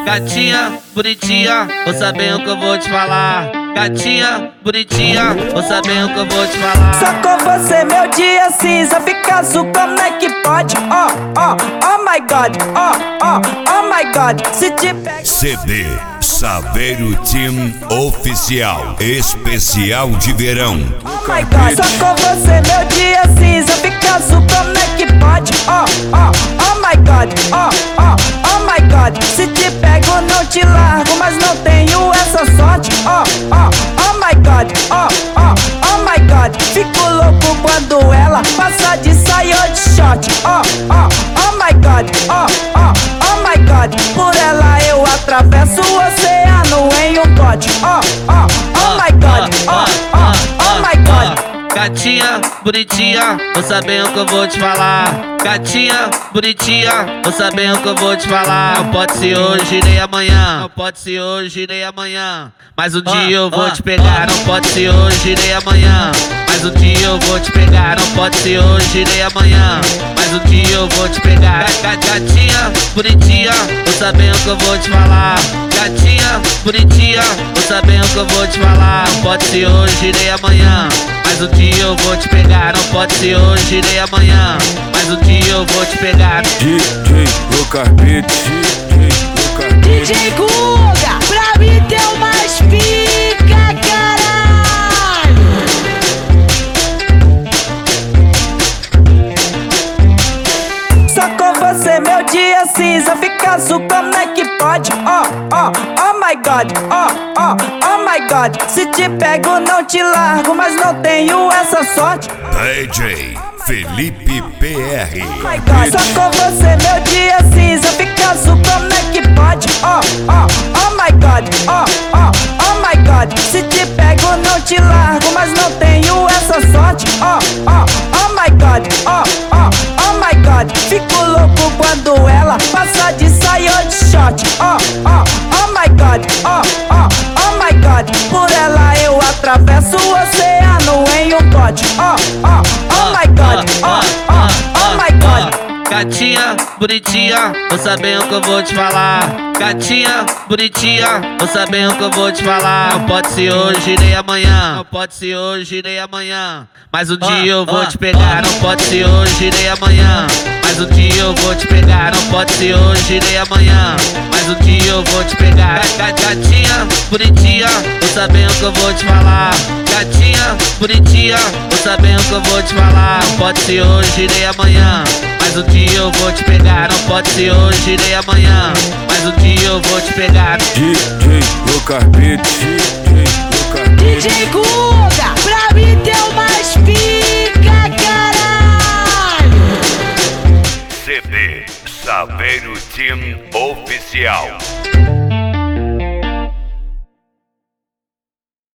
Gatinha, bonitinha, vou saber o que eu vou te falar. Gatinha, bonitinha, vou saber o que eu vou te falar. Só com você meu dia cinza fica azul, como é que pode? Oh my God, oh my God. Se te pega... CD Saveiro Team Oficial Especial de Verão. Oh my God. Só com você meu dia cinza fica azul, como é que pode? Oh my God, oh my God. Se te pego não te largo, mas não tenho essa sorte. Oh my God, oh my God. Fico louco quando ela passa de saia ou de short. Oh my God, oh my God. Por ela eu atravesso o oceano em um bote. Oh my God, oh my God. Gatinha, bonitinha, vou saber o que eu vou te falar. Gatinha, bonitinha, vou saber o que eu vou te falar. Não pode ser hoje nem amanhã, não pode ser hoje nem amanhã. Mas um dia eu vou te pegar, não pode ser hoje nem amanhã. Mas um dia eu vou te pegar, não pode ser hoje nem amanhã. Mas um dia eu vou te pegar. Gatinha, bonitinha, vou saber o que eu vou te falar. Gatinha, bonitinha, vou saber o que eu vou te falar. Não pode ser hoje nem amanhã. Mas um dia eu vou te pegar, não pode ser hoje nem amanhã. Mas um dia eu vou te pegar. DJ Lucas Beat, DJ Guga, pra mim tem umas pica, caralho. Só com você meu dia cinza fica azul, como é que pode? Oh my God, oh my God. Se te pego não te largo, mas não tenho essa sorte. DJ Felipe PR. Oh my God. Só com você meu dia cinza fica azul, como é que pode? Oh my God, oh my God. Se te pego não te largo, mas não tenho essa sorte. Oh my God, oh my God. Fico louco quando ela passa de saia ou de short. Oh my God, oh my God. Por ela eu atravesso o oceano em um bote. Oh my God, oh my God. Gatinha, bonitinha, vou saber o que eu vou te falar. Gatinha, bonitinha, vou saber o que eu vou te falar. Não pode ser hoje nem amanhã, não pode ser hoje nem amanhã. Mas um dia eu vou te pegar, não pode ser hoje nem amanhã. Mas um dia eu vou te pegar, não pode ser hoje nem amanhã. Mas um dia eu vou te pegar. Gatinha, bonitinha, vou saber o que eu vou te falar. Gatinha, bonitinha, vou saber o que eu vou te falar. Não pode ser hoje nem amanhã. Mas um dia eu vou te pegar, não pode ser hoje nem amanhã. Mas um dia eu vou te pegar. DJ Lucas Beat, DJ Guga, pra mim tem umas pica, caralho. CD Saveiro Team Oficial